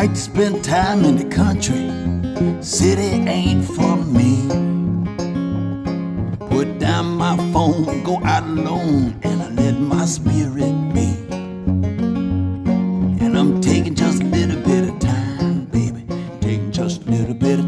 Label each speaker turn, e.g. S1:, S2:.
S1: like to spend time in the country. City ain't for me. Put down my phone, go out alone, and I let my spirit